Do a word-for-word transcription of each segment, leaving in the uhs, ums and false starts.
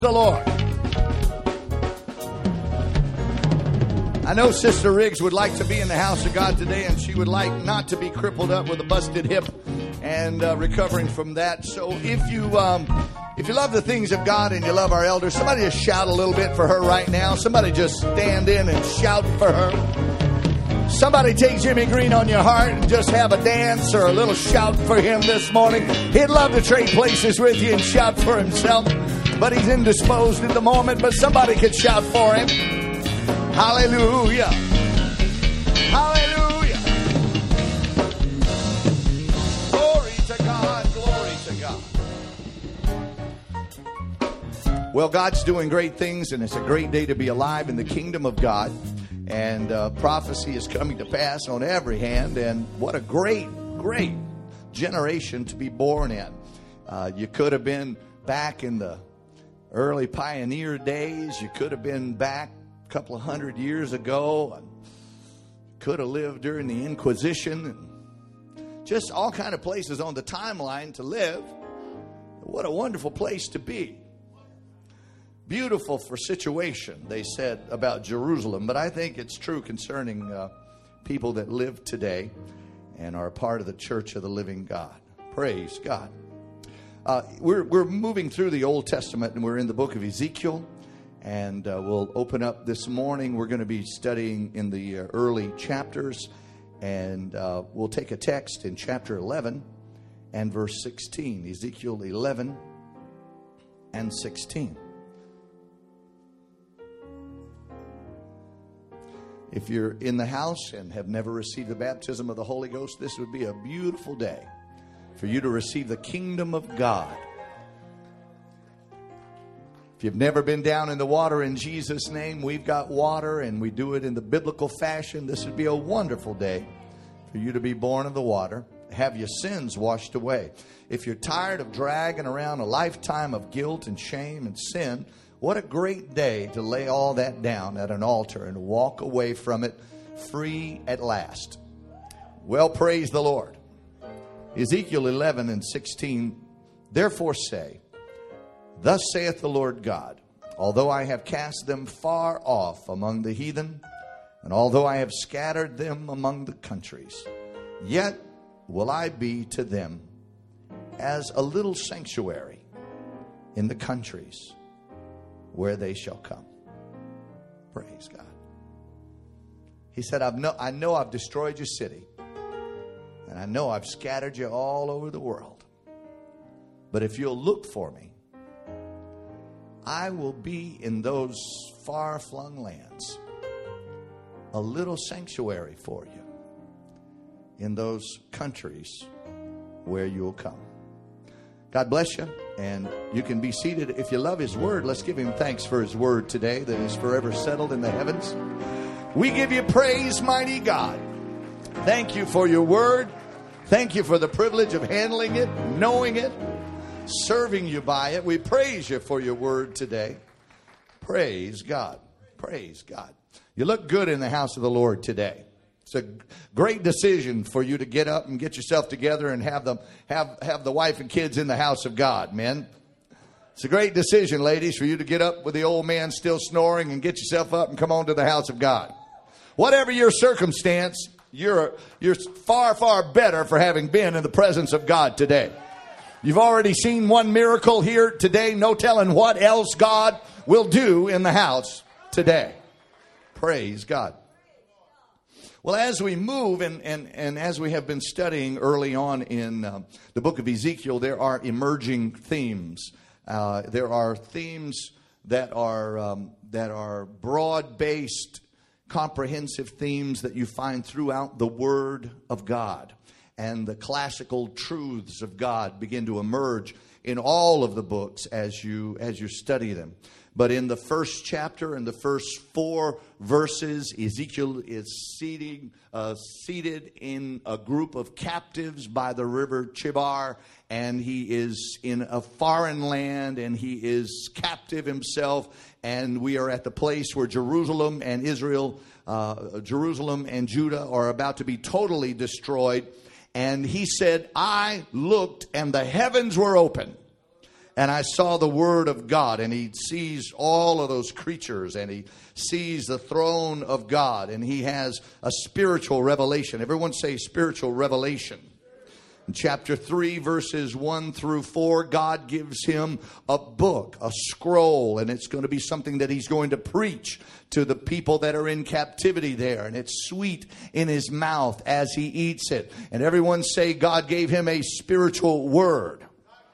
The Lord. I know Sister Riggs would like to be in the house of God today, and she would like not to be crippled up with a busted hip and uh, recovering from that. So if you um, if you love the things of God and you love our elders, somebody just shout a little bit for her right now. Somebody just stand in and shout for her. Somebody take Jimmy Green on your heart and just have a dance or a little shout for him this morning. He'd love to trade places with you and shout for himself, but he's indisposed at the moment. But somebody could shout for him. Hallelujah. Hallelujah. Glory to God. Glory to God. Well, God's doing great things, and it's a great day to be alive in the kingdom of God. And uh, prophecy is coming to pass on every hand. And what a great, great generation to be born in. Uh, you could have been back in the early pioneer days. You could have been back a couple of hundred years ago. And could have lived during the Inquisition. And just all kind of places on the timeline to live. What a wonderful place to be. Beautiful for situation, they said about Jerusalem. But I think it's true concerning uh, people that live today and are a part of the church of the living God. Praise God. Uh, we're, we're moving through the Old Testament, and we're in the book of Ezekiel. And uh, we'll open up this morning. We're going to be studying in the uh, early chapters. And uh, we'll take a text in chapter eleven and verse sixteen. Ezekiel eleven and sixteen. If you're in the house and have never received the baptism of the Holy Ghost, this would be a beautiful day for you to receive the kingdom of God. If you've never been down in the water in Jesus' name, we've got water and we do it in the biblical fashion. This would be a wonderful day for you to be born of the water, have your sins washed away. If you're tired of dragging around a lifetime of guilt and shame and sin, what a great day to lay all that down at an altar and walk away from it free at last. Well, praise the Lord. Ezekiel eleven and sixteen, therefore say, thus saith the Lord God, although I have cast them far off among the heathen, and although I have scattered them among the countries, yet will I be to them as a little sanctuary in the countries where they shall come. Praise God. He said, I've no, I know I've destroyed your city. And I know I've scattered you all over the world. But if you'll look for me, I will be in those far-flung lands. A little sanctuary for you. In those countries where you'll come. God bless you. And you can be seated. If you love His Word, let's give Him thanks for His Word today that is forever settled in the heavens. We give you praise, mighty God. Thank you for your Word. Thank you for the privilege of handling it, knowing it, serving you by it. We praise you for your Word today. Praise God. Praise God. You look good in the house of the Lord today. It's a great decision for you to get up and get yourself together and have them have, have the wife and kids in the house of God, men. It's a great decision, ladies, for you to get up with the old man still snoring and get yourself up and come on to the house of God. Whatever your circumstance, you're you're far, far better for having been in the presence of God today. You've already seen one miracle here today. No telling what else God will do in the house today. Praise God. Well, as we move and, and, and as we have been studying early on in uh, the book of Ezekiel, there are emerging themes. Uh, there are themes that are um, that are broad-based, comprehensive themes that you find throughout the Word of God. And the classical truths of God begin to emerge in all of the books as you as you study them. But in the first chapter, in the first four verses, Ezekiel is seating, uh, seated in a group of captives by the river Chebar. And he is in a foreign land, and he is captive himself. And we are at the place where Jerusalem and Israel, uh, Jerusalem and Judah are about to be totally destroyed. And he said, I looked, and the heavens were open. And I saw the Word of God, and he sees all of those creatures, and he sees the throne of God, and he has a spiritual revelation. Everyone say spiritual revelation. In chapter three, verses one through four, God gives him a book, a scroll, and it's going to be something that he's going to preach to the people that are in captivity there. And it's sweet in his mouth as he eats it. And everyone say God gave him a spiritual word.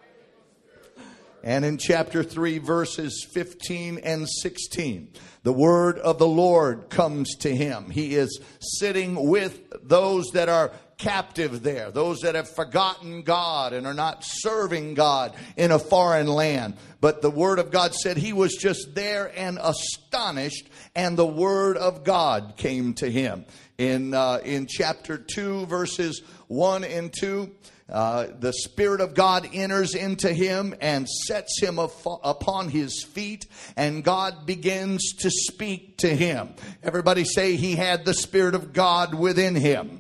And in chapter three, verses fifteen and sixteen, the word of the Lord comes to him. He is sitting with those that are captive there, those that have forgotten God and are not serving God in a foreign land. But the word of God said he was just there and astonished, and the word of God came to him. In, uh, in chapter two, verses one and two, Uh, the Spirit of God enters into him and sets him af- upon his feet, and God begins to speak to him. Everybody say he had the Spirit of God within him.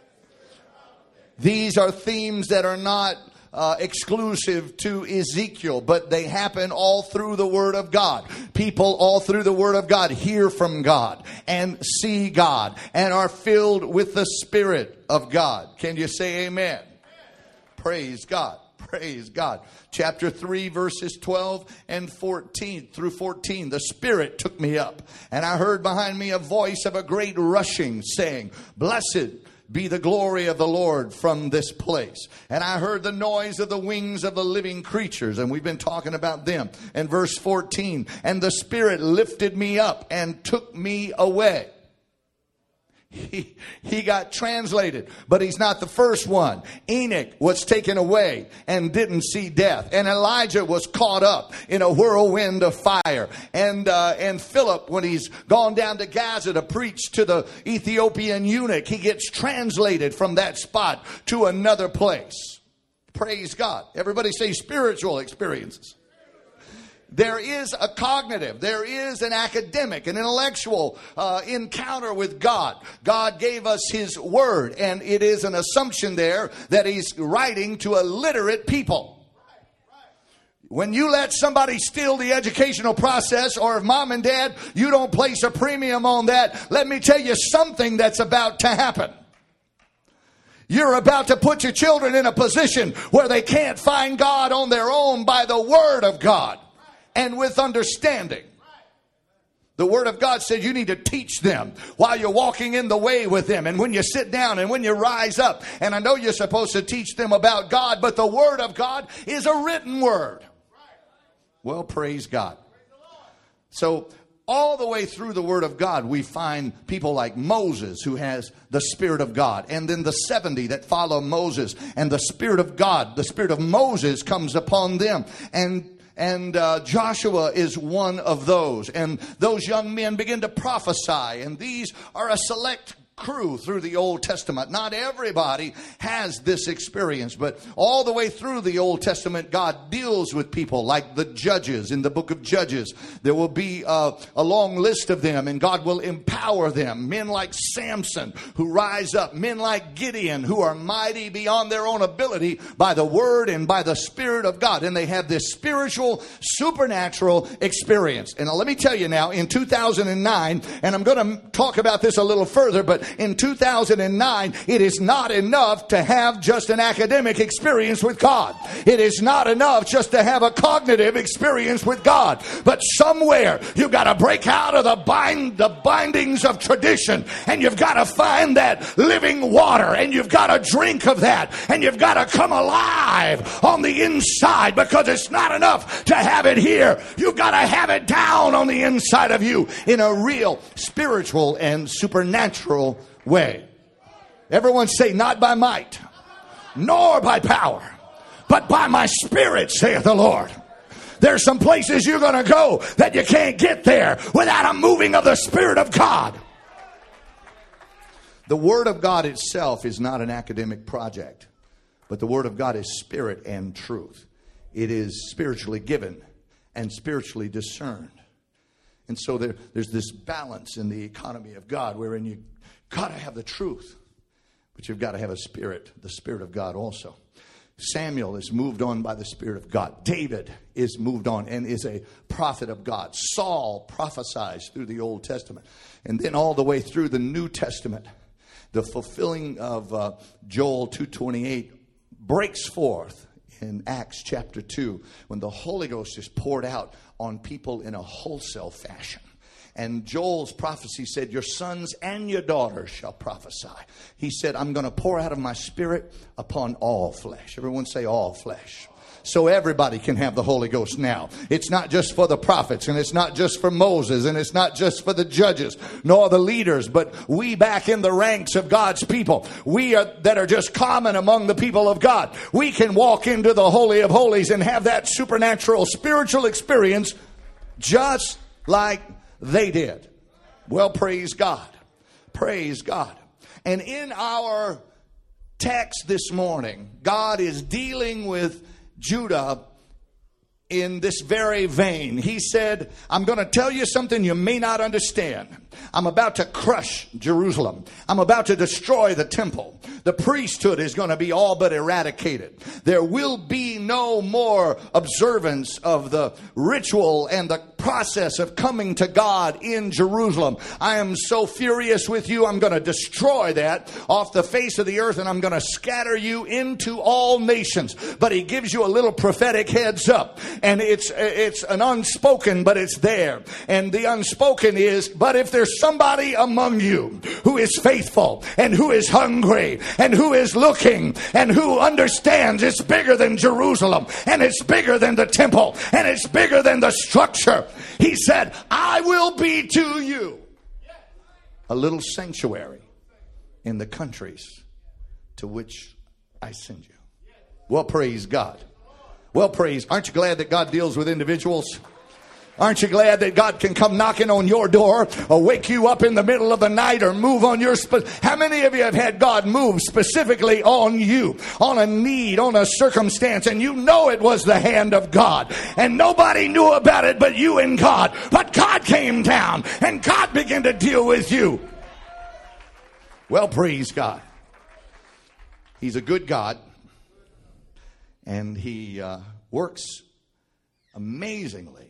These are themes that are not uh, exclusive to Ezekiel, but they happen all through the Word of God. People all through the Word of God hear from God and see God and are filled with the Spirit of God. Can you say amen? Praise God. Praise God. Chapter three, verses twelve and fourteen through fourteen. The Spirit took me up, and I heard behind me a voice of a great rushing, saying, "Blessed be the glory of the Lord from this place." And I heard the noise of the wings of the living creatures, and we've been talking about them. And verse fourteen, "And the Spirit lifted me up and took me away." He, he got translated, but he's not the first one. Enoch was taken away and didn't see death. And Elijah was caught up in a whirlwind of fire. And uh, and Philip, when he's gone down to Gaza to preach to the Ethiopian eunuch, he gets translated from that spot to another place. Praise God. Everybody say spiritual experiences. There is a cognitive, there is an academic, an intellectual uh, encounter with God. God gave us His Word, and it is an assumption there that He's writing to illiterate people. When you let somebody steal the educational process, or if mom and dad, you don't place a premium on that, let me tell you something that's about to happen. You're about to put your children in a position where they can't find God on their own by the Word of God. And with understanding. The Word of God said you need to teach them while you're walking in the way with them, and when you sit down and when you rise up. And I know you're supposed to teach them about God, but the Word of God is a written Word. Well, praise God. So all the way through the Word of God, we find people like Moses, who has the Spirit of God. And then the seventy that follow Moses, and the Spirit of God, the Spirit of Moses comes upon them. And And uh, Joshua is one of those. And those young men begin to prophesy. And these are a select crew through the Old Testament. Not everybody has this experience, but all the way through the Old Testament, God deals with people like the judges in the book of Judges. There will be a, a long list of them, and God will empower them. Men like Samson who rise up, men like Gideon who are mighty beyond their own ability by the Word and by the Spirit of God. And they have this spiritual, supernatural experience. And let me tell you now, in two thousand nine, and I'm going to talk about this a little further, but in two thousand nine, it is not enough to have just an academic experience with God. It is not enough just to have a cognitive experience with God. But somewhere you've got to break out of the bind, the bindings of tradition, and you've got to find that living water, and you've got to drink of that, and you've got to come alive on the inside, because it's not enough to have it here. You've got to have it down on the inside of you in a real spiritual and supernatural way. Everyone say, not by might, nor by power, but by my Spirit, saith the Lord. There's some places you're going to go that you can't get there without a moving of the Spirit of God. The Word of God itself is not an academic project, but the Word of God is spirit and truth. It is spiritually given and spiritually discerned. And so there, there's this balance in the economy of God, wherein you got to have the truth, but you've got to have a spirit, the Spirit of God also. Samuel is moved on by the Spirit of God. David is moved on and is a prophet of God. Saul prophesies through the Old Testament. And then all the way through the New Testament, the fulfilling of uh, Joel two twenty-eight breaks forth in Acts chapter two, when the Holy Ghost is poured out on people in a wholesale fashion. And Joel's prophecy said, your sons and your daughters shall prophesy. He said, I'm going to pour out of my Spirit upon all flesh. Everyone say all flesh. So everybody can have the Holy Ghost now. It's not just for the prophets, and it's not just for Moses, and it's not just for the judges, nor the leaders, but we back in the ranks of God's people, we are that are just common among the people of God. We can walk into the Holy of Holies and have that supernatural spiritual experience just like they did. Well, praise God. Praise God. And in our text this morning, God is dealing with Judah in this very vein. He said, I'm going to tell you something you may not understand. I'm about to crush Jerusalem. I'm about to destroy the temple. The priesthood is going to be all but eradicated. There will be no more observance of the ritual and the process of coming to God in Jerusalem. I am so furious with you. I'm going to destroy that off the face of the earth, and I'm going to scatter you into all nations. But he gives you a little prophetic heads up, and it's it's an unspoken, but it's there. And the unspoken is, but if there's somebody among you who is faithful and who is hungry and who is looking and who understands it's bigger than Jerusalem, and it's bigger than the temple, and it's bigger than the structure, he said, I will be to you a little sanctuary in the countries to which I send you. Well, praise God. Well, praise. Aren't you glad that God deals with individuals? Aren't you glad that God can come knocking on your door or wake you up in the middle of the night or move on your... Spe- How many of you have had God move specifically on you, on a need, on a circumstance, and you know it was the hand of God, and nobody knew about it but you and God, but God came down and God began to deal with you? Well, praise God. He's a good God, and he uh, works amazingly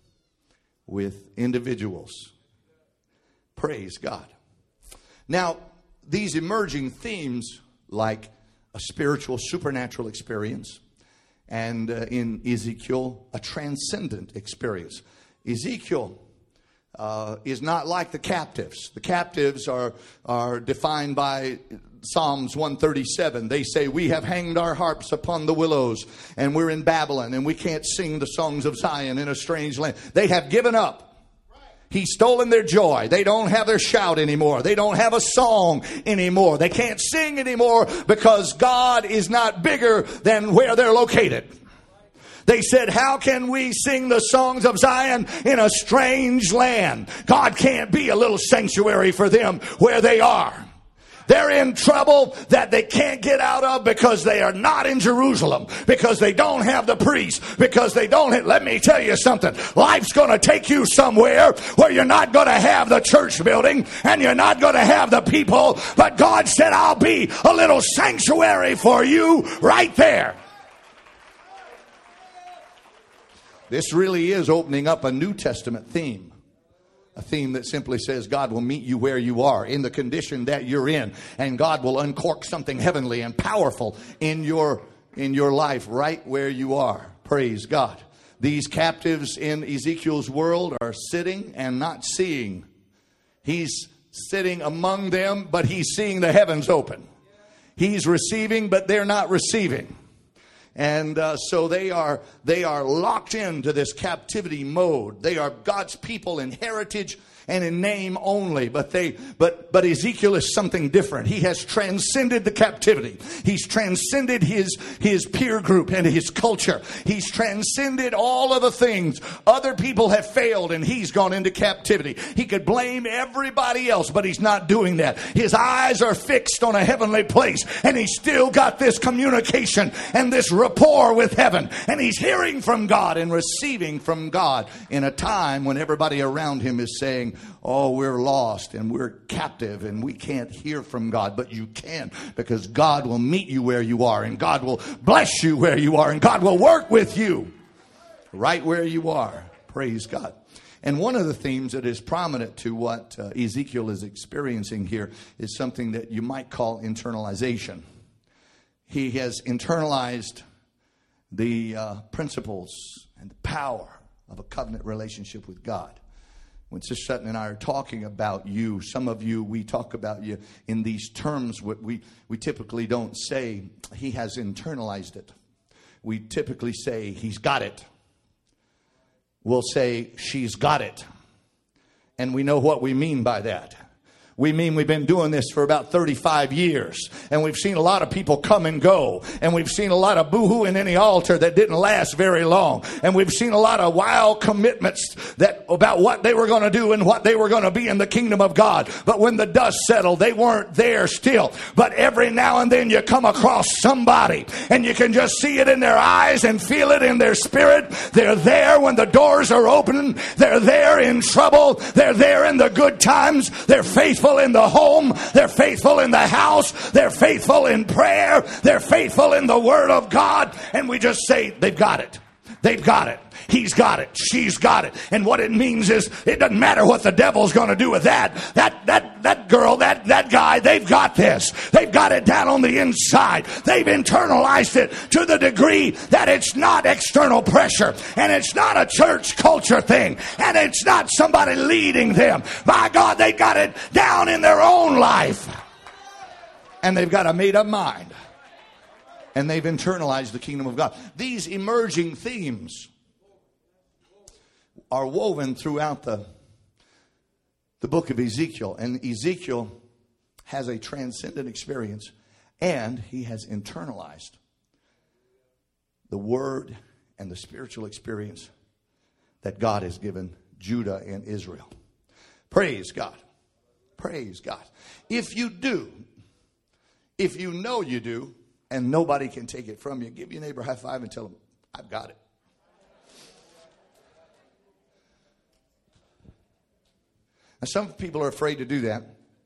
with individuals. Praise God. Now, these emerging themes, like a spiritual, supernatural experience, and uh, in Ezekiel, a transcendent experience. Ezekiel uh, is not like the captives. The captives are, are defined by Psalms one thirty-seven. They say, we have hanged our harps upon the willows, and we're in Babylon, and we can't sing the songs of Zion in a strange land. They have given up. He's stolen their joy. They don't have their shout anymore. They don't have a song anymore. They can't sing anymore because God is not bigger than where they're located. They said, how can we sing the songs of Zion in a strange land? God can't be a little sanctuary for them where they are. They're in trouble that they can't get out of because they are not in Jerusalem, because they don't have the priest, because they don't have, let me tell you something. Life's going to take you somewhere where you're not going to have the church building and you're not going to have the people, but God said, I'll be a little sanctuary for you right there. This really is opening up a New Testament theme. A theme that simply says God will meet you where you are, in the condition that you're in, and God will uncork something heavenly and powerful in your in your life right where you are. Praise God. These captives in Ezekiel's world are sitting and not seeing. He's sitting among them, but he's seeing the heavens open. He's receiving, but they're not receiving. And uh, so they are they are locked into this captivity mode. They are God's people in heritage and in name only. But they but but Ezekiel is something different. He has transcended the captivity. He's transcended his his peer group and his culture. He's transcended all of the things. Other people have failed and he's gone into captivity. He could blame everybody else, but he's not doing that. His eyes are fixed on a heavenly place, and he's still got this communication and this rapport with heaven. And he's hearing from God and receiving from God in a time when everybody around him is saying, oh, we're lost and we're captive and we can't hear from God. But you can, because God will meet you where you are, and God will bless you where you are, and God will work with you right where you are. Praise God. And one of the themes that is prominent to what uh, Ezekiel is experiencing here is something that you might call internalization. He has internalized the uh, principles and the power of a covenant relationship with God. When Sister Sutton and I are talking about you, some of you, we talk about you in these terms. What we, we typically don't say, he has internalized it. We typically say, he's got it. We'll say, she's got it. And we know what we mean by that. We mean we've been doing this for about thirty-five years. And we've seen a lot of people come and go. And we've seen a lot of boo-hoo in any altar that didn't last very long. And we've seen a lot of wild commitments that about what they were going to do and what they were going to be in the kingdom of God. But when the dust settled, they weren't there still. But every now and then you come across somebody and you can just see it in their eyes and feel it in their spirit. They're there when the doors are open. They're there in trouble. They're there in the good times. They're faithful in the home. They're faithful in the house. They're faithful in prayer. They're faithful in the Word of God. And we just say, they've got it. They've got it. He's got it. She's got it. And what it means is, it doesn't matter what the devil's going to do with that. That, that, that girl, that, that guy, they've got this. They've got it down on the inside. They've internalized it to the degree that it's not external pressure. And it's not a church culture thing. And it's not somebody leading them. My God, they got it down in their own life. And they've got a made up mind. And they've internalized the kingdom of God. These emerging themes are woven throughout the, the book of Ezekiel. And Ezekiel has a transcendent experience. And he has internalized the word and the spiritual experience that God has given Judah and Israel. Praise God. Praise God. If you do, if you know you do, and nobody can take it from you, give your neighbor a high five and tell him, I've got it. Now, some people are afraid to do that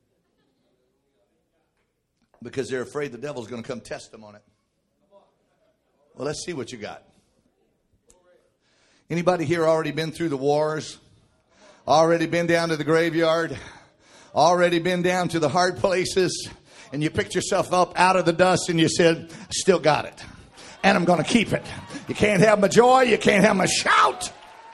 because they're afraid the devil's going to come test them on it. Well, let's see what you got. Anybody here already been through the wars? Already been down to the graveyard? Already been down to the hard places? And you picked yourself up out of the dust and you said, I still got it. And I'm going to keep it. You can't have my joy. You can't have my shout.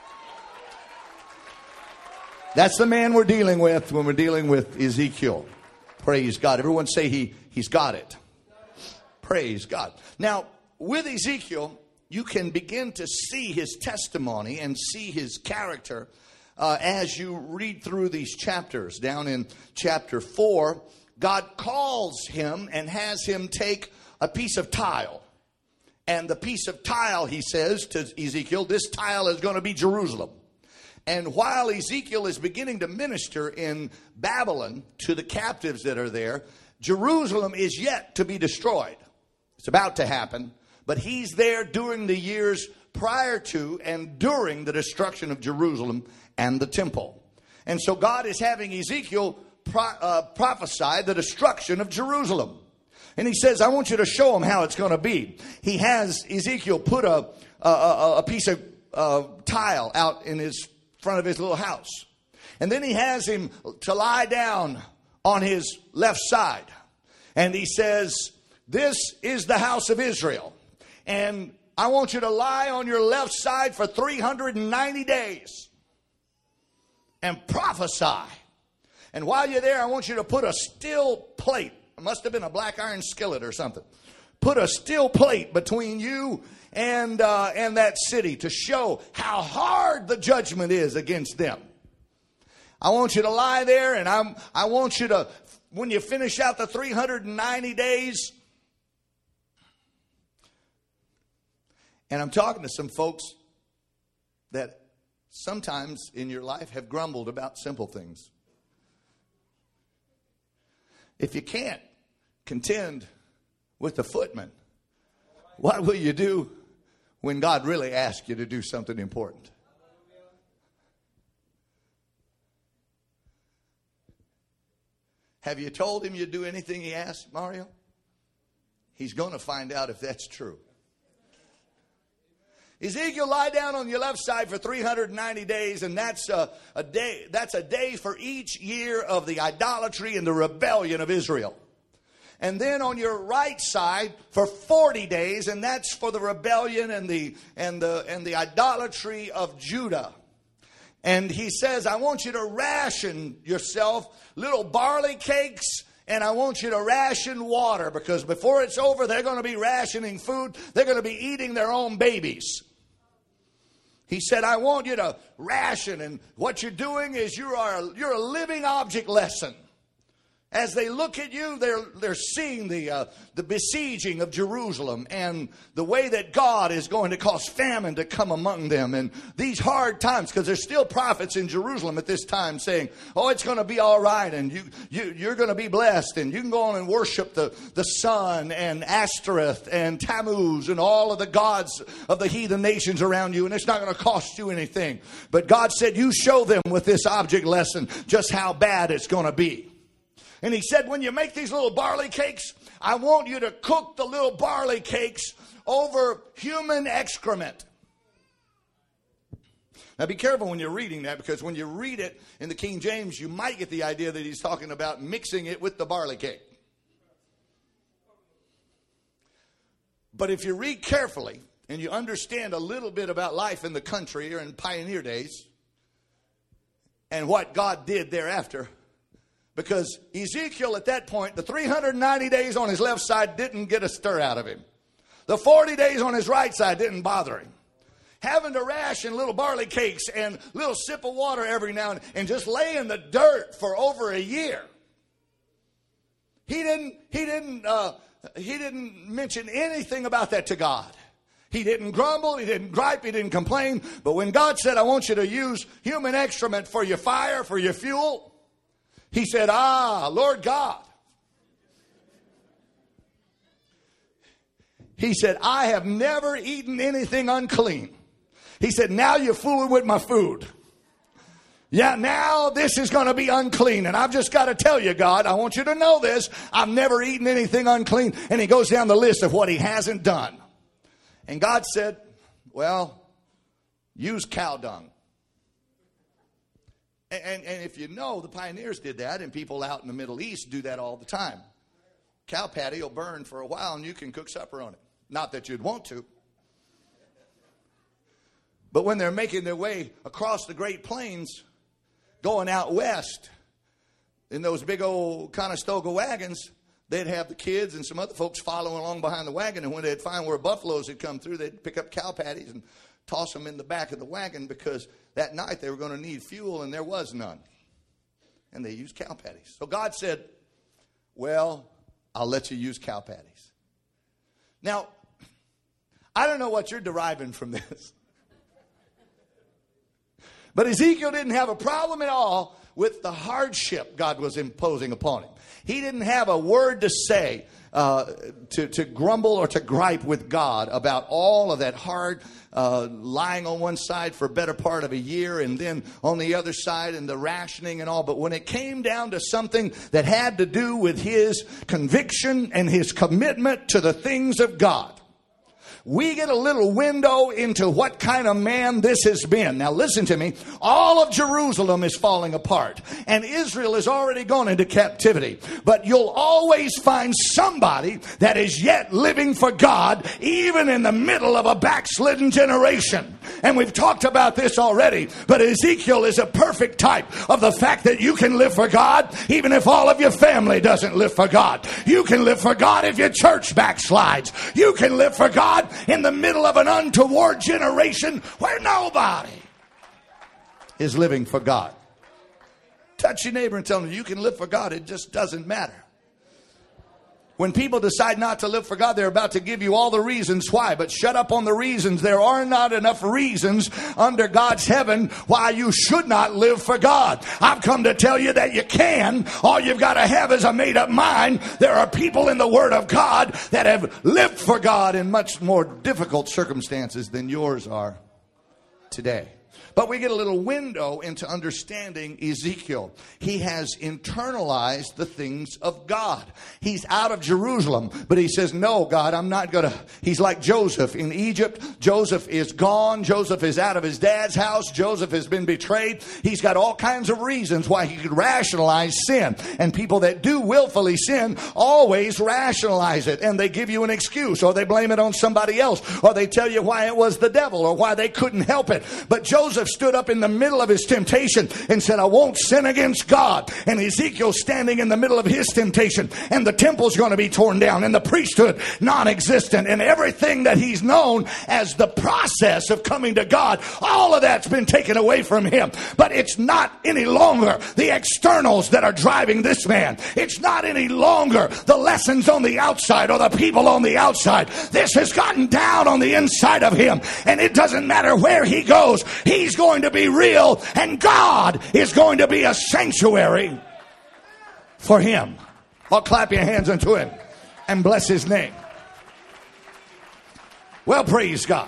That's the man we're dealing with when we're dealing with Ezekiel. Praise God. Everyone say he, he's got it. Praise God. Now, with Ezekiel, you can begin to see his testimony and see his character uh, as you read through these chapters. Down in chapter four, God calls him and has him take a piece of tile. And the piece of tile, he says to Ezekiel, this tile is going to be Jerusalem. And while Ezekiel is beginning to minister in Babylon to the captives that are there, Jerusalem is yet to be destroyed. It's about to happen. But he's there during the years prior to and during the destruction of Jerusalem and the temple. And so God is having Ezekiel Pro, uh, prophesy the destruction of Jerusalem. And he says, I want you to show him how it's going to be. He has Ezekiel put a, a, a, a piece of uh, tile out in his front of his little house. And then he has him to lie down on his left side. And he says, this is the house of Israel. And I want you to lie on your left side for three hundred ninety days and prophesy. And while you're there, I want you to put a steel plate. It must have been a black iron skillet or something. Put a steel plate between you and uh, and that city to show how hard the judgment is against them. I want you to lie there, and I'm I want you to, when you finish out the three hundred ninety days, and I'm talking to some folks that sometimes in your life have grumbled about simple things. If you can't contend with the footman, What will you do when God really asks you to do something important? Have you told him you'd do anything he asked, Mario? He's going to find out if that's true. Ezekiel, lie down on your left side for three hundred ninety days, and that's a, a day. That's a day for each year of the idolatry and the rebellion of Israel. And then on your right side for forty days, and that's for the rebellion and the and the and the idolatry of Judah. And he says, I want you to ration yourself little barley cakes, and I want you to ration water, because before it's over, they're going to be rationing food. They're going to be eating their own babies. He said, I want you to ration, and what you're doing is you are you're a living object lesson. As they look at you, they're they're seeing the uh, the besieging of Jerusalem and the way that God is going to cause famine to come among them, and these hard times, because there's still prophets in Jerusalem at this time saying, "Oh, it's going to be all right, and you you you're going to be blessed, and you can go on and worship the the sun and Ashtoreth and Tammuz and all of the gods of the heathen nations around you, and it's not going to cost you anything." But God said, "You show them with this object lesson just how bad it's going to be." And he said, when you make these little barley cakes, I want you to cook the little barley cakes over human excrement. Now be careful when you're reading that, because when you read it in the King James, you might get the idea that he's talking about mixing it with the barley cake. But if you read carefully and you understand a little bit about life in the country or in pioneer days and what God did thereafter, because Ezekiel at that point, the three hundred ninety days on his left side didn't get a stir out of him. The forty days on his right side didn't bother him. Having to ration little barley cakes and little sip of water every now and then, and just lay in the dirt for over a year. He didn't, he didn't, uh, he didn't mention anything about that to God. He didn't grumble, he didn't gripe, he didn't complain. But when God said, I want you to use human excrement for your fire, for your fuel, he said, ah, Lord God. He said, I have never eaten anything unclean. He said, now you're fooling with my food. Yeah, now this is going to be unclean. And I've just got to tell you, God, I want you to know this. I've never eaten anything unclean. And he goes down the list of what he hasn't done. And God said, well, use cow dung. And, and if you know, the pioneers did that, and people out in the Middle East do that all the time. Cow patty will burn for a while, and you can cook supper on it. Not that you'd want to. But when they're making their way across the Great Plains, going out west, in those big old Conestoga wagons, they'd have the kids and some other folks following along behind the wagon, and when they'd find where buffaloes had come through, they'd pick up cow patties and toss them in the back of the wagon, because that night they were going to need fuel, and there was none. And they used cow patties. So God said, well, I'll let you use cow patties. Now, I don't know what you're deriving from this. But Ezekiel didn't have a problem at all with the hardship God was imposing upon him. He didn't have a word to say uh, to, to grumble or to gripe with God about all of that hard uh, lying on one side for a better part of a year, and then on the other side and the rationing and all. But when it came down to something that had to do with his conviction and his commitment to the things of God, we get a little window into what kind of man this has been. Now listen to me. All of Jerusalem is falling apart, and Israel is already gone into captivity. But you'll always find somebody that is yet living for God, even in the middle of a backslidden generation. And we've talked about this already, but Ezekiel is a perfect type of the fact that you can live for God even if all of your family doesn't live for God. You can live for God if your church backslides. You can live for God in the middle of an untoward generation where nobody is living for God. Touch your neighbor and tell them you can live for God. It just doesn't matter. When people decide not to live for God, they're about to give you all the reasons why. But shut up on the reasons. There are not enough reasons under God's heaven why you should not live for God. I've come to tell you that you can. All you've got to have is a made-up mind. There are people in the Word of God that have lived for God in much more difficult circumstances than yours are today. But we get a little window into understanding Ezekiel. He has internalized the things of God. He's out of Jerusalem, but he says, no, God, I'm not going to. He's like Joseph in Egypt. Joseph is gone. Joseph is out of his dad's house. Joseph has been betrayed. He's got all kinds of reasons why he could rationalize sin. And people that do willfully sin always rationalize it. And they give you an excuse, or they blame it on somebody else, or they tell you why it was the devil, or why they couldn't help it. But Joseph stood up in the middle of his temptation and said, I won't sin against God. And Ezekiel's standing in the middle of his temptation, and the temple's going to be torn down, and the priesthood non-existent, and everything that he's known as the process of coming to God, all of that's been taken away from him. But it's not any longer the externals that are driving this man. It's not any longer the lessons on the outside or the people on the outside. This has gotten down on the inside of him, and it doesn't matter where he goes. He's going to be real, and God is going to be a sanctuary for him. I'll clap your hands unto him and bless his name. Well, praise God.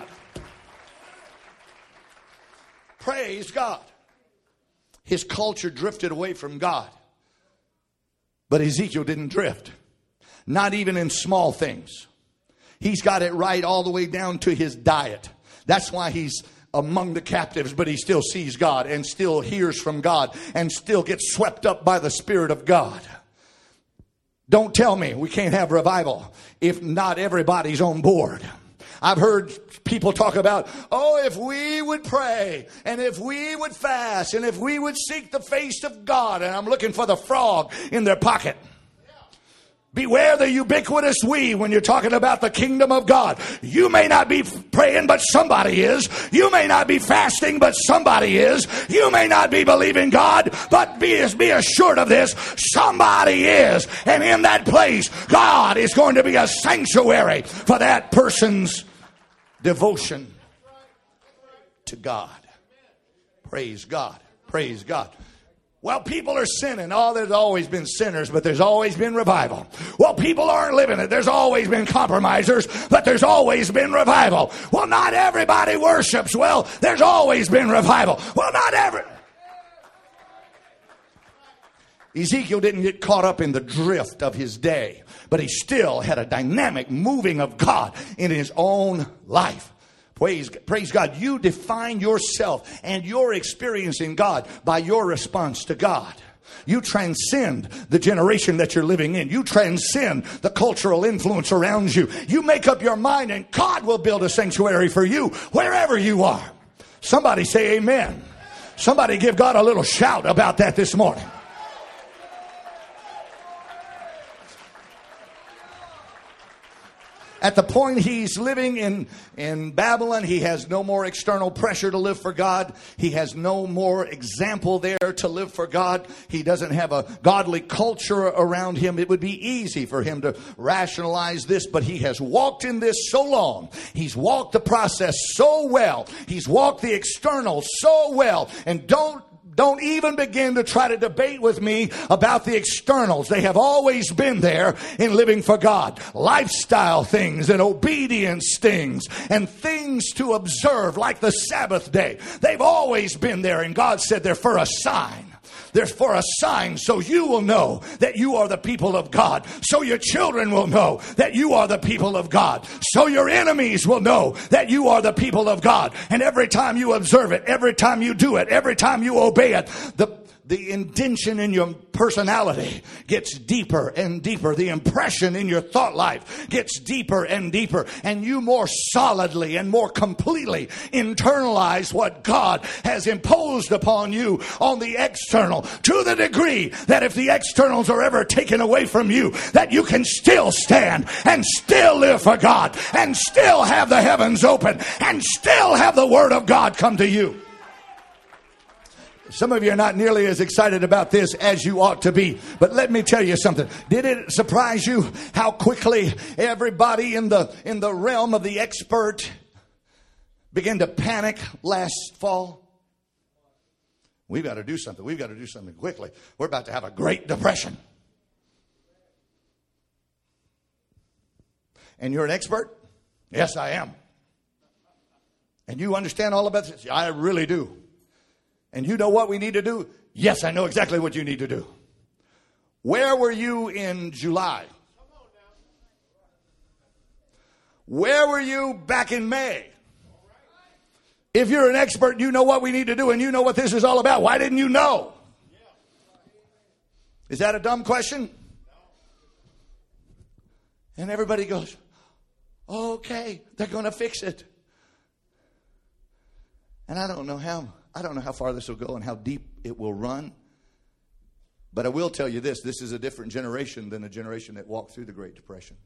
Praise God. His culture drifted away from God, but Ezekiel didn't drift, not even in small things. He's got it right all the way down to his diet. That's why he's among the captives, but he still sees God and still hears from God and still gets swept up by the Spirit of God. Don't tell me we can't have revival if not everybody's on board. I've heard people talk about, oh, if we would pray and if we would fast and if we would seek the face of God, and I'm looking for the frog in their pocket. Beware the ubiquitous we when you're talking about the kingdom of God. You may not be praying, but somebody is. You may not be fasting, but somebody is. You may not be believing God, but be, be assured of this, somebody is. And in that place, God is going to be a sanctuary for that person's devotion to God. Praise God. Praise God. Well, people are sinning. Oh, there's always been sinners, but there's always been revival. Well, people aren't living it. There's always been compromisers, but there's always been revival. Well, not everybody worships. Well, there's always been revival. Well, not every... Ezekiel didn't get caught up in the drift of his day, but he still had a dynamic moving of God in his own life. Praise, praise God. You define yourself and your experience in God by your response to God. You transcend the generation that you're living in. You transcend the cultural influence around you. You make up your mind, and God will build a sanctuary for you wherever you are. Somebody say amen. Somebody give God a little shout about that this morning. At the point he's living in, in Babylon, he has no more external pressure to live for God. He has no more example there to live for God. He doesn't have a godly culture around him. It would be easy for him to rationalize this, but he has walked in this so long. He's walked the process so well. He's walked the external so well. And don't Don't even begin to try to debate with me about the externals. They have always been there in living for God. Lifestyle things and obedience things and things to observe like the Sabbath day. They've always been there, and God said they're for a sign. They're for a sign, so you will know that you are the people of God. So your children will know that you are the people of God. So your enemies will know that you are the people of God. And every time you observe it, every time you do it, every time you obey it, the The indention in your personality gets deeper and deeper. The impression in your thought life gets deeper and deeper. And you more solidly and more completely internalize what God has imposed upon you on the external, to the degree that if the externals are ever taken away from you, that you can still stand and still live for God and still have the heavens open and still have the word of God come to you. Some of you are not nearly as excited about this as you ought to be. But let me tell you something. Did it surprise you how quickly everybody in the in the realm of the expert began to panic last fall? We've got to do something. We've got to do something quickly. We're about to have a Great Depression. And you're an expert? Yes, I am. And you understand all about this? I really do. And you know what we need to do? Yes, I know exactly what you need to do. Where were you in July? Where were you back in May? If you're an expert, you know what we need to do and you know what this is all about. Why didn't you know? Is that a dumb question? And everybody goes, okay, they're going to fix it. And I don't know how, I don't know how far this will go and how deep it will run. But I will tell you this, this is a different generation than a generation that walked through the Great Depression.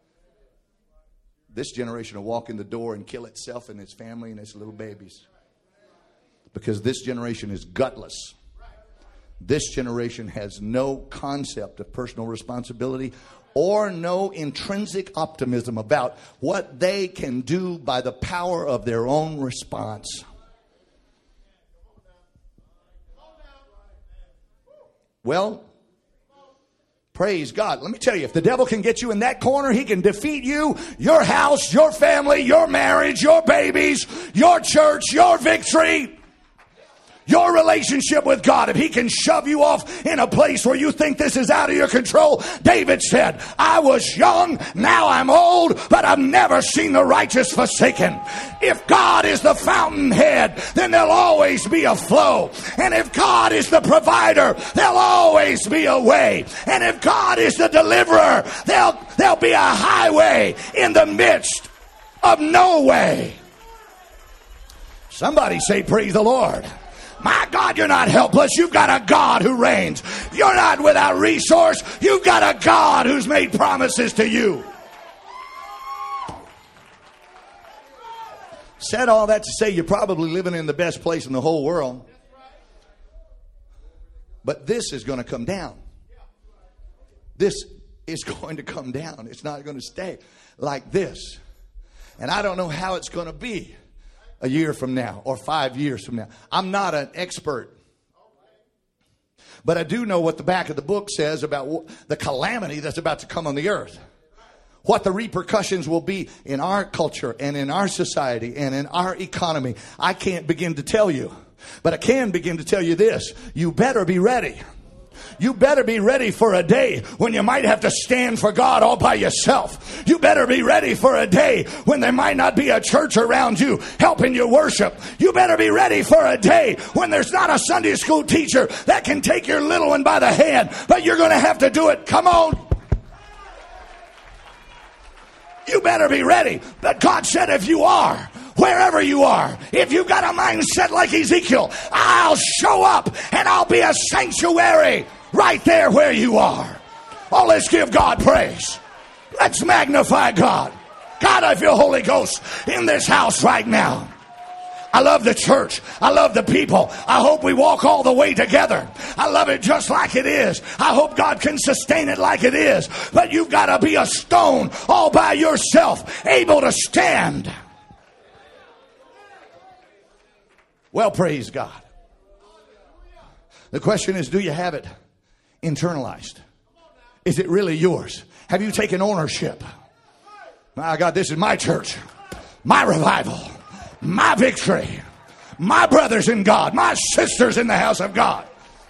This generation will walk in the door and kill itself and its family and its little babies. Because this generation is gutless. This generation has no concept of personal responsibility or no intrinsic optimism about what they can do by the power of their own response. Well, praise God. Let me tell you, if the devil can get you in that corner, he can defeat you, your house, your family, your marriage, your babies, your church, your victory, your relationship with God. If he can shove you off in a place where you think this is out of your control. David said, I was young, now I'm old, but I've never seen the righteous forsaken. If God is the fountainhead, then there'll always be a flow. And if God is the provider, there'll always be a way. And if God is the deliverer, there'll, there'll be a highway in the midst of no way. Somebody say, praise the Lord. My God, you're not helpless. You've got a God who reigns. You're not without resource. You've got a God who's made promises to you. Said all that to say you're probably living in the best place in the whole world. But this is going to come down. This is going to come down. It's not going to stay like this. And I don't know how it's going to be a year from now or five years from now. I'm not an expert. But I do know what the back of the book says about the calamity that's about to come on the earth. What the repercussions will be in our culture and in our society and in our economy. I can't begin to tell you. But I can begin to tell you this. You better be ready. You better be ready for a day when you might have to stand for God all by yourself. You better be ready for a day when there might not be a church around you helping you worship. You better be ready for a day when there's not a Sunday school teacher that can take your little one by the hand, but you're going to have to do it. Come on. You better be ready. But God said if you are, wherever you are, if you've got a mindset like Ezekiel, I'll show up and I'll be a sanctuary right there where you are. Oh, let's give God praise. Let's magnify God. God, I feel Holy Ghost in this house right now. I love the church. I love the people. I hope we walk all the way together. I love it just like it is. I hope God can sustain it like it is. But you've got to be a stone all by yourself, able to stand. Well, praise God. The question is, do you have it internalized? Is it really yours? Have you taken ownership? My God, this is my church, my revival, my victory, my brothers in God, my sisters in the house of God.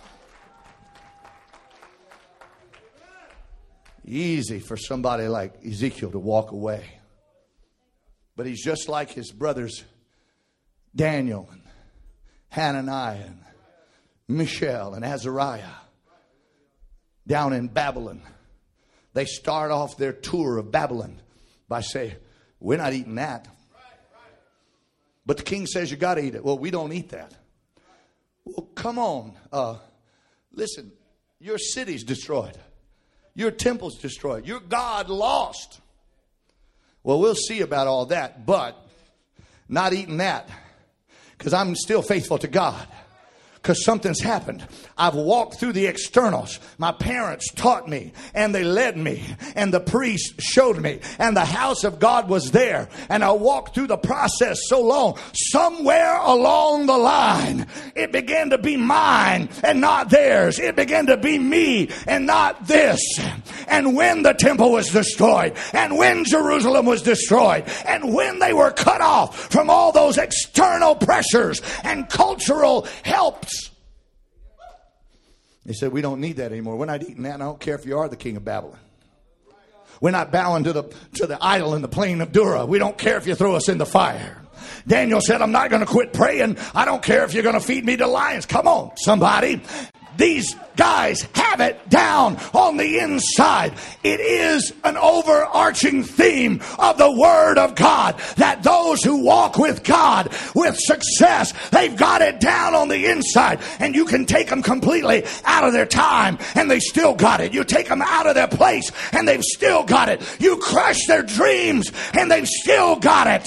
Easy for somebody like Ezekiel to walk away. But he's just like his brothers Daniel and Hananiah and Mishael and Azariah down in Babylon. They start off their tour of Babylon by saying, we're not eating that. But the king says you got to eat it. Well, we don't eat that. Well, come on. Uh, listen, your city's destroyed. Your temple's destroyed. Your God lost. Well, we'll see about all that, but not eating that. Because I'm still faithful to God. because something's happened. I've walked through the externals. My parents taught me and they led me and the priest showed me and the house of God was there. And I walked through the process so long. Somewhere along the line, it began to be mine and not theirs. It began to be me and not this. And when the temple was destroyed, and when Jerusalem was destroyed, and when they were cut off from all those external pressures and cultural helps, they said, we don't need that anymore. We're not eating that. And I don't care if you are the king of Babylon. We're not bowing to the to the idol in the plain of Dura. We don't care if you throw us in the fire. Daniel said, I'm not going to quit praying. I don't care if you're going to feed me to lions. Come on, somebody. These guys have it down on the inside. It is an overarching theme of the Word of God that those who walk with God with success, they've got it down on the inside. And you can take them completely out of their time and they still got it. You take them out of their place and they've still got it. You crush their dreams and they've still got it.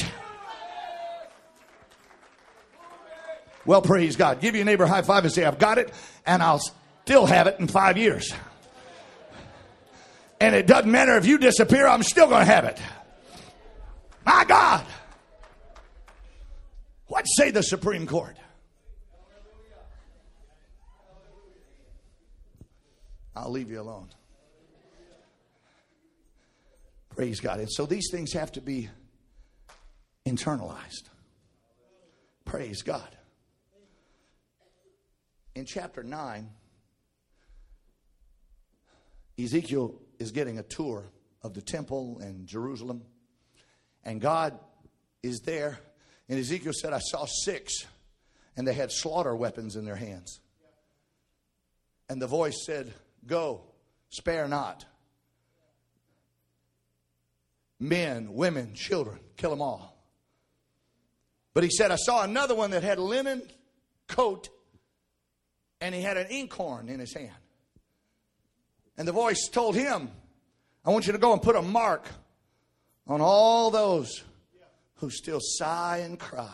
Well, praise God. Give your neighbor a high five and say, I've got it, and I'll still have it in five years. And it doesn't matter if you disappear, I'm still going to have it. My God. What say the Supreme Court? I'll leave you alone. Praise God. And so these things have to be internalized. Praise God. In chapter nine, Ezekiel is getting a tour of the temple and Jerusalem. And God is there. And Ezekiel said, I saw six. And they had slaughter weapons in their hands. And the voice said, go, spare not. Men, women, children, kill them all. But he said, I saw another one that had a linen coat. And he had an inkhorn in his hand. And the voice told him, I want you to go and put a mark on all those who still sigh and cry.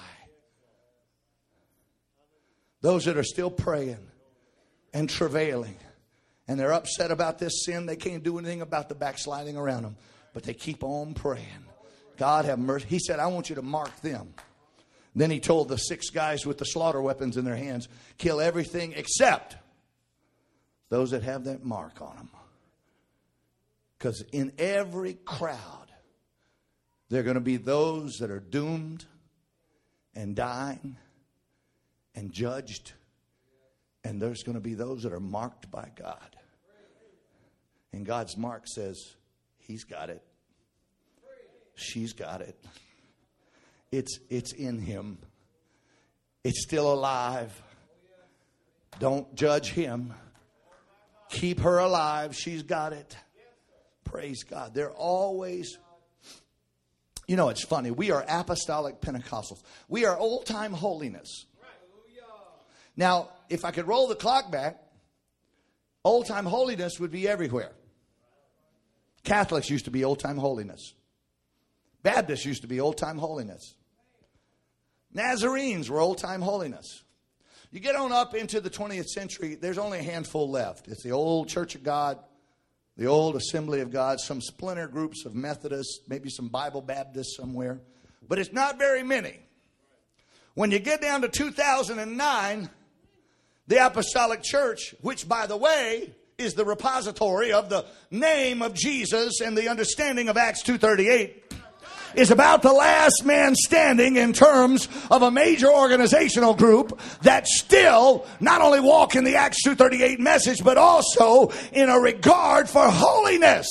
Those that are still praying and travailing. And they're upset about this sin. They can't do anything about the backsliding around them. But they keep on praying. God have mercy. He said, I want you to mark them. Then he told the six guys with the slaughter weapons in their hands, kill everything except those that have that mark on them. Because in every crowd, there are going to be those that are doomed and dying and judged. And there's going to be those that are marked by God. And God's mark says, he's got it. She's got it. It's it's in him. It's still alive. Don't judge him. Keep her alive. She's got it. Praise God. They're always, you know, it's funny. We are apostolic Pentecostals. We are old-time holiness. Now, if I could roll the clock back, old-time holiness would be everywhere. Catholics used to be old-time holiness. Baptists used to be old-time holiness. Nazarenes were old-time holiness. You get on up into the twentieth century, there's only a handful left. It's the old Church of God, the old Assembly of God, some splinter groups of Methodists, maybe some Bible Baptists somewhere. But it's not very many. When you get down to two thousand nine, the Apostolic Church, which, by the way, is the repository of the name of Jesus and the understanding of Acts two thirty-eight, is about the last man standing in terms of a major organizational group that still not only walk in the Acts two thirty-eight message, but also in a regard for holiness.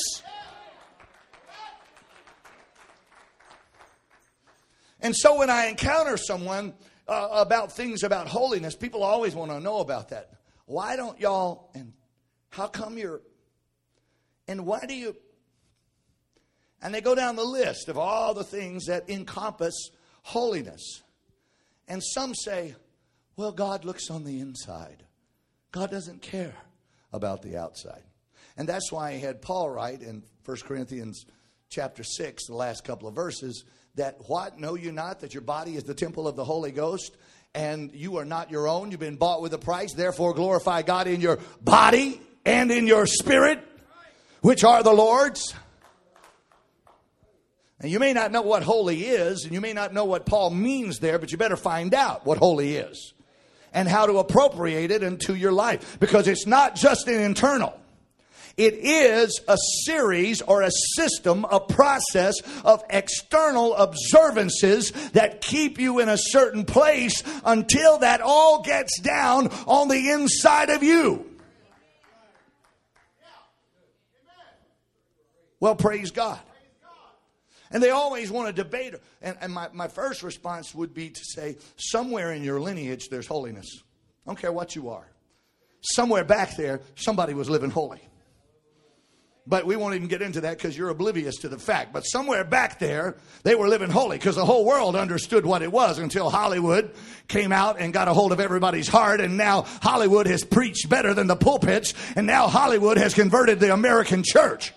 And so when I encounter someone uh, about things about holiness, people always want to know about that. Why don't y'all, and how come you're, and why do you, and they go down the list of all the things that encompass holiness. And some say, well, God looks on the inside. God doesn't care about the outside. And that's why he had Paul write in First Corinthians chapter six, the last couple of verses, that what? Know you not that your body is the temple of the Holy Ghost, And you are not your own. You've been bought with a price. Therefore, glorify God in your body and in your spirit, which are the Lord's. And you may not know what holy is, and you may not know what Paul means there, but you better find out what holy is and how to appropriate it into your life. Because it's not just an internal. It is a series or a system, a process of external observances that keep you in a certain place until that all gets down on the inside of you. Well, praise God. And they always want to debate. And, and my, my first response would be to say, somewhere in your lineage there's holiness. I don't care what you are. Somewhere back there, somebody was living holy. But we won't even get into that because you're oblivious to the fact. But somewhere back there, they were living holy because the whole world understood what it was until Hollywood came out and got a hold of everybody's heart. And now Hollywood has preached better than the pulpits. And now Hollywood has converted the American church.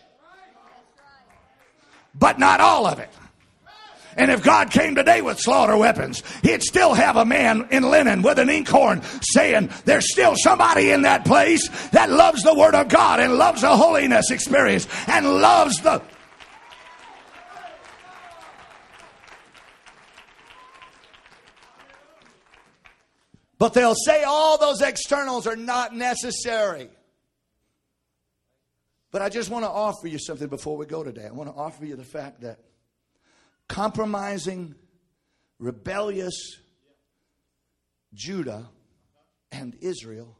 But not all of it. And if God came today with slaughter weapons, he'd still have a man in linen with an inkhorn saying there's still somebody in that place that loves the Word of God and loves the holiness experience and loves the... But they'll say all those externals are not necessary. But I just want to offer you something before we go today. I want to offer you the fact that compromising, rebellious Judah and Israel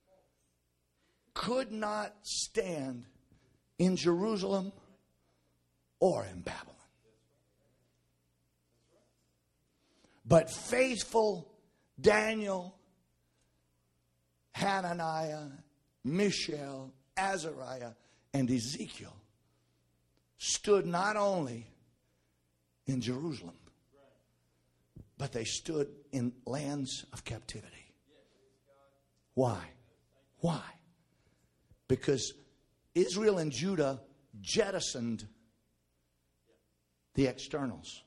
could not stand in Jerusalem or in Babylon. But faithful Daniel, Hananiah, Mishael, Azariah, and Ezekiel stood not only in Jerusalem, but they stood in lands of captivity. Why? Why? Because Israel and Judah jettisoned the externals.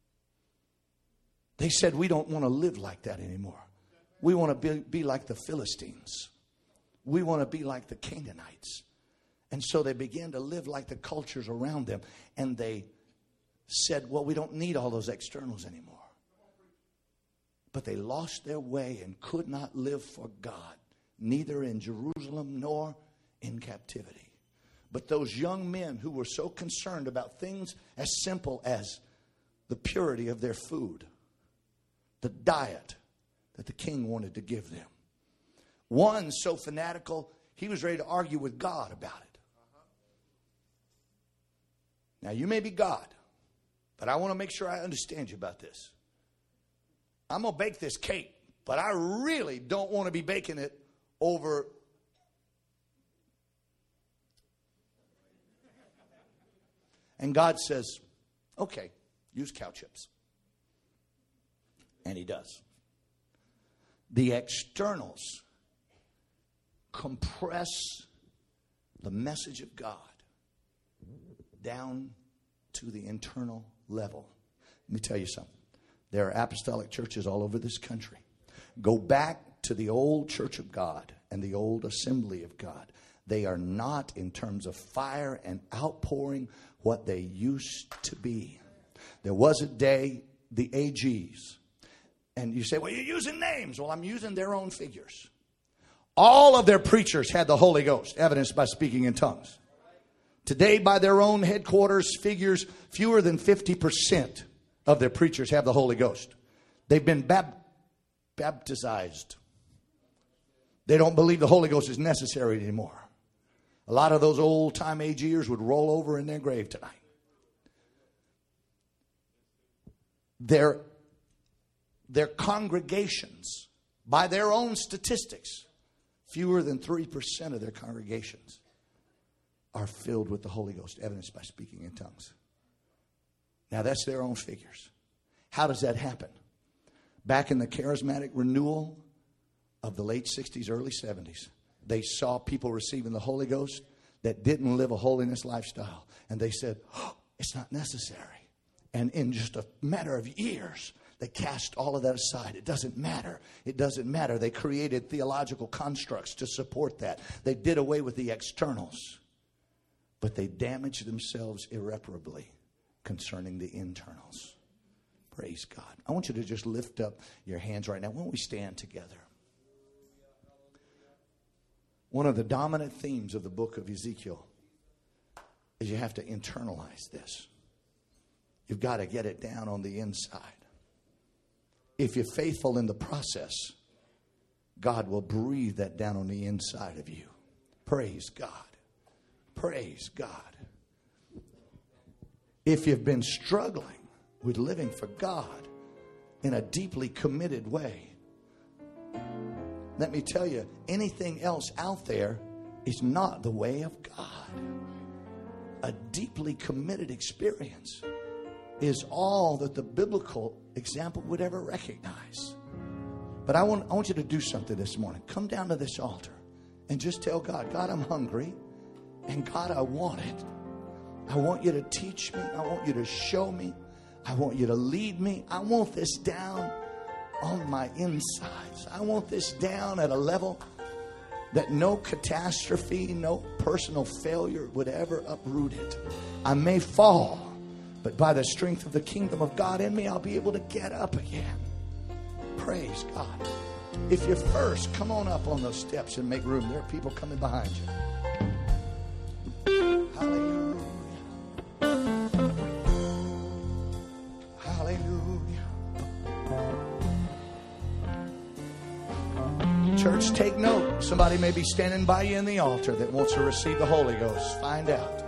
They said, we don't want to live like that anymore. We want to be, be like the Philistines. We want to be like the Canaanites. And so they began to live like the cultures around them. And they said, well, we don't need all those externals anymore. But they lost their way and could not live for God, neither in Jerusalem nor in captivity. But those young men who were so concerned about things as simple as the purity of their food, the diet that the king wanted to give them. One so fanatical, he was ready to argue with God about it. Now, you may be God, but I want to make sure I understand you about this. I'm going to bake this cake, but I really don't want to be baking it over. And God says, okay, use cow chips. And he does. The externals compress the message of God down to the internal level. Let me tell you something. There are apostolic churches all over this country. Go back to the old church of God and the old assembly of God. They are not, in terms of fire and outpouring, what they used to be. There was a day, the A Gs. And you say, well, you're using names. Well, I'm using their own figures. All of their preachers had the Holy Ghost, evidenced by speaking in tongues. Today, by their own headquarters figures, fewer than fifty percent of their preachers have the Holy Ghost. They've been bab- baptized. They don't believe the Holy Ghost is necessary anymore. A lot of those old-time A Gers would roll over in their grave tonight. Their, their congregations, by their own statistics, fewer than three percent of their congregations are filled with the Holy Ghost, evidenced by speaking in tongues. Now, that's their own figures. How does that happen? Back in the charismatic renewal of the late sixties, early seventies, they saw people receiving the Holy Ghost that didn't live a holiness lifestyle. And they said, oh, it's not necessary. And in just a matter of years, They cast all of that aside. It doesn't matter. It doesn't matter. They created theological constructs to support that. They did away with the externals. But they damaged themselves irreparably concerning the internals. Praise God. I want you to just lift up your hands right now. Why don't we stand together? One of the dominant themes of the book of Ezekiel is you have to internalize this. You've got to get it down on the inside. If you're faithful in the process, God will breathe that down on the inside of you. Praise God. Praise God. If you've been struggling with living for God in a deeply committed way, let me tell you, anything else out there is not the way of God. A deeply committed experience is all that the biblical example would ever recognize. But I want, I want you to do something this morning. Come down to this altar and just tell God, God, I'm hungry. And God, I want it. I want you to teach me. I want you to show me. I want you to lead me. I want this down on my insides. I want this down at a level that no catastrophe, no personal failure would ever uproot it. I may fall, but by the strength of the kingdom of God in me, I'll be able to get up again. Praise God. If you're first, come on up on those steps and make room. There are people coming behind you. Hallelujah. Hallelujah. Church, take note. Somebody may be standing by you in the altar that wants to receive the Holy Ghost. Find out.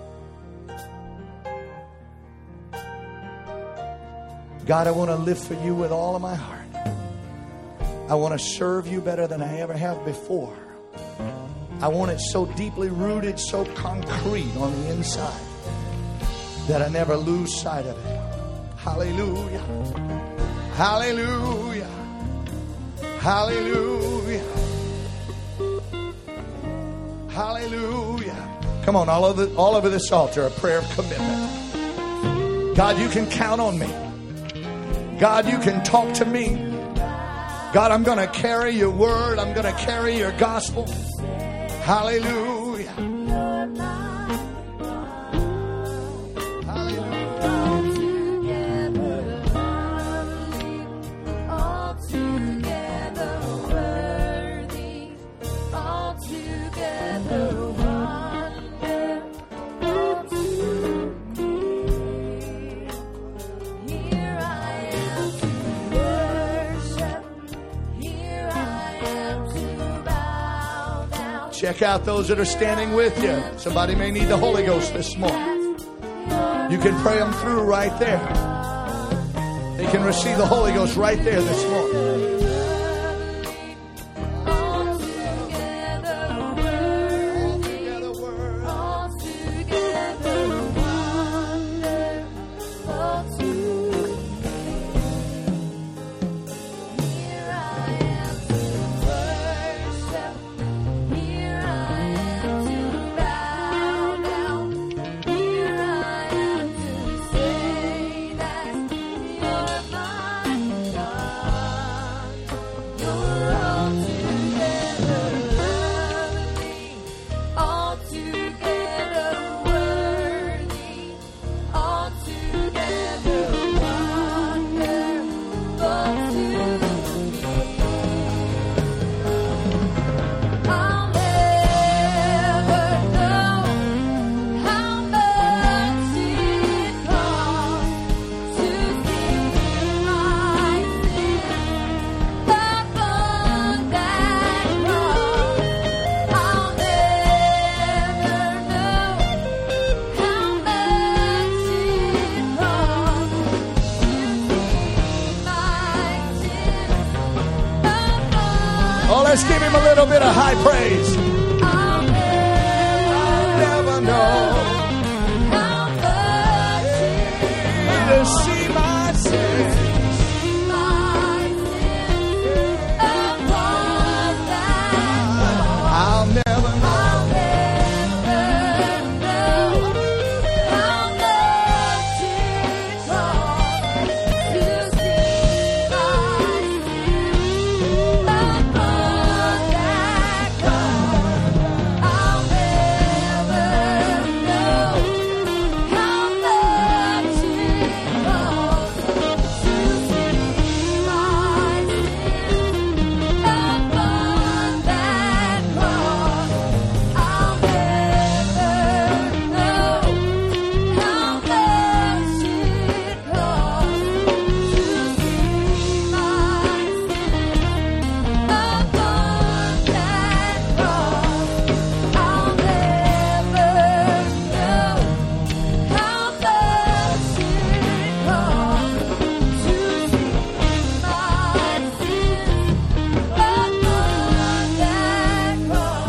God, I want to live for you with all of my heart. I want to serve you better than I ever have before. I want it so deeply rooted, so concrete on the inside that I never lose sight of it. Hallelujah. Hallelujah. Hallelujah. Hallelujah. Come on, all over, all over this altar, a prayer of commitment. God, you can count on me. God, you can talk to me. God, I'm going to carry your word. I'm going to carry your gospel. Hallelujah. Check out those that are standing with you. Somebody may need the Holy Ghost this morning. You can pray them through right there. They can receive the Holy Ghost right there this morning. Let's give him a little bit of high praise. I'll never know how much to see my sins. I'll never know how much it costs to see.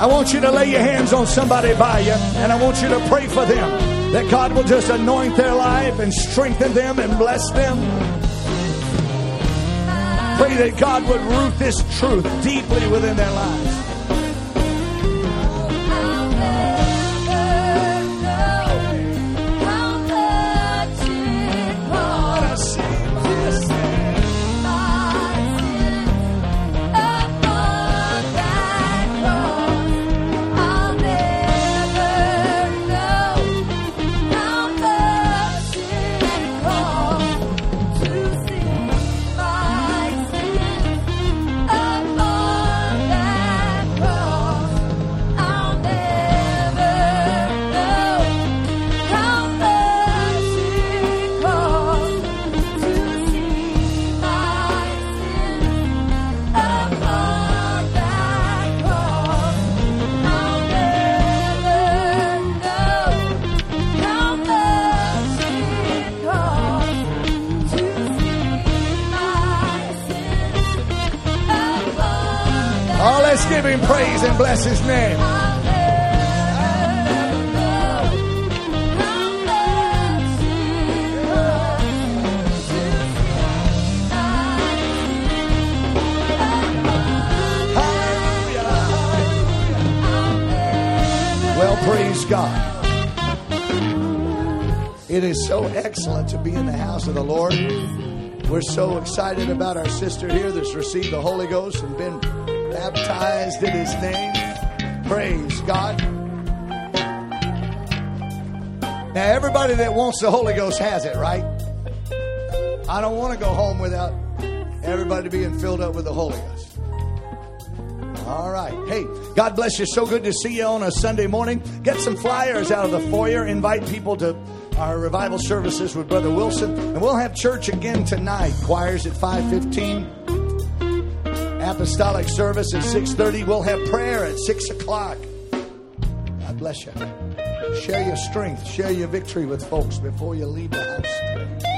want you to lay your hands on somebody by you, and I want you to pray for them, that God will just anoint their life and strengthen them and bless them. Pray that God would root this truth deeply within their lives. Give him praise and bless his name. Well, praise God. It is so excellent to be in the house of the Lord. We're so excited about our sister here that's received the Holy Ghost and been baptized in his name. Praise God. Now, everybody that wants the Holy Ghost has it, right? I don't want to go home without everybody being filled up with the Holy Ghost. All right. Hey, God bless you. So good to see you on a Sunday morning. Get some flyers out of the foyer. Invite people to our revival services with Brother Wilson. And we'll have church again tonight. Choirs at five fifteen. Apostolic service at six thirty. We'll have prayer at six o'clock. God bless you. Share your strength. Share your victory with folks before you leave the house today.